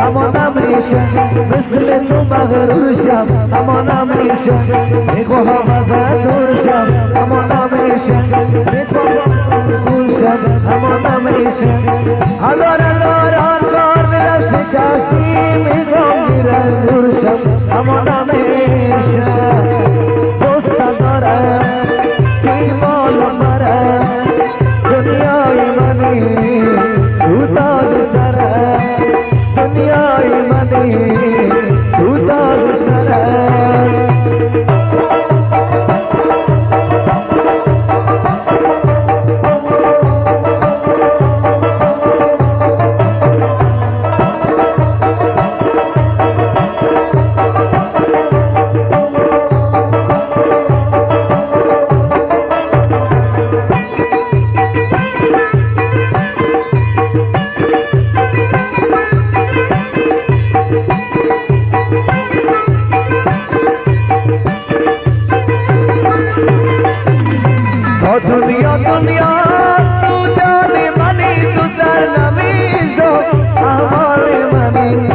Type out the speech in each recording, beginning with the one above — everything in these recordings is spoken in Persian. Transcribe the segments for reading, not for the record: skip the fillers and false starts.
اما نمیشه مثل تو مغرور شم اما نمیشه میخواهم ازت دور شم اما نمیشه میخواهم دور شم اما نمیشه هزار کار دلم شکستی میخوام گیرم دور شم اما نمیشه دوست دارم توی بالم برم دنیای منی تو تاج سرم دنیای منی تو تاج سرم دنیا تو جان منی تو سرنوشت و احوال منی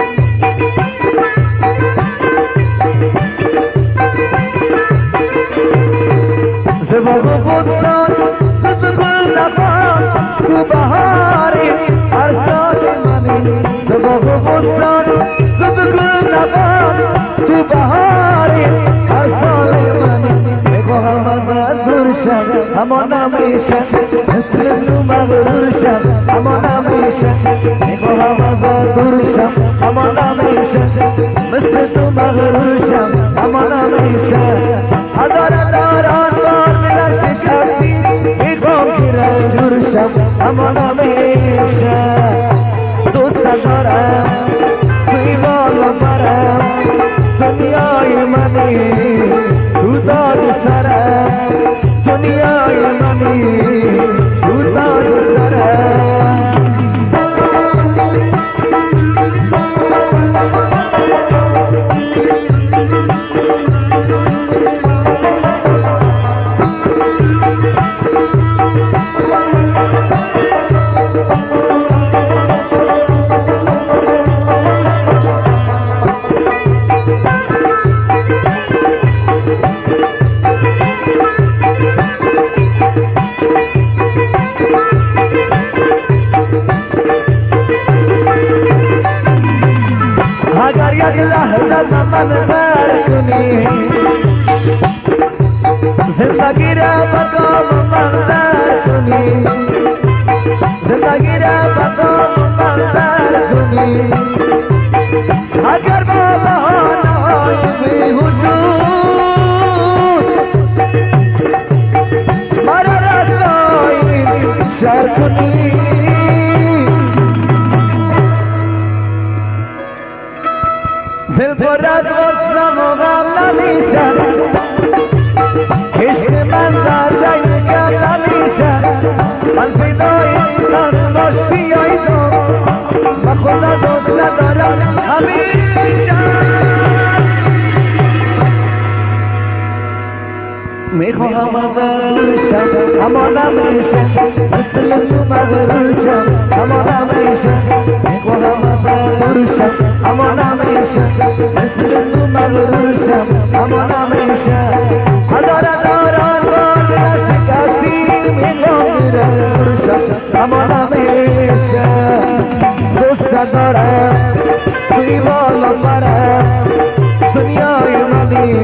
زباغ و بستان زد گل نخوان تو بهاری هر سال منی زباغ و بستان زد گل نخوان تو بهاری هر سال منی میخواهم ازت دور شم اما نمیشه مثل تو مغرور شم اما نمیشه میخواهم ازت دور شم اما نمیشه مثل تو مغرور شم اما نمیشه هزار بار دلم شکستی میخوام که رنجور شم اما نمیشه دوست دارم توی بالم برم دنیای منی تو تاج سرم دنیای منی تو تاج سرم اگر یک لحظه من ترک کنی زندگی را بگام من ترک کنی زندگی را بگام من ترک کنی اگر با بهانه‌های بی‌وجود مرا رسوایی شر کنی دل پر از غصه و غم نمیشه عشق من زرده یکم نمیشه من فدای تن باش بیای تو من خدا دوست ندارم همیشه میخواهم ازت دور شم اما نمیشه مثل تو مغرور شم اما نمیشه میخواهم ازت دور شم اما نمیشه مثل تو مغرور شم اما نمیشه هزار بار دلم شکستی میخوام گیرم دور شم اما نمیشه دوست دارم توی بالم برم دنیای منی